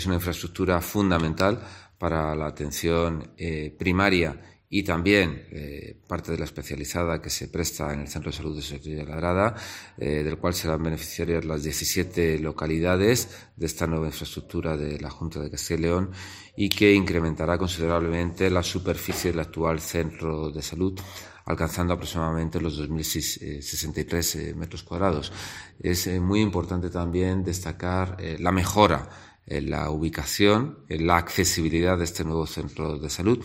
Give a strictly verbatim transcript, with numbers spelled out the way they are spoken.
Es una infraestructura fundamental para la atención eh, primaria y también eh, parte de la especializada que se presta en el Centro de Salud de Soria de Labrada, eh, del cual serán beneficiarias las diecisiete localidades de esta nueva infraestructura de la Junta de Castilla y León y que incrementará considerablemente la superficie del actual centro de salud, alcanzando aproximadamente los dos mil sesenta y tres eh, metros cuadrados. Es eh, muy importante también destacar eh, la mejora en la ubicación, en la accesibilidad de este nuevo centro de salud.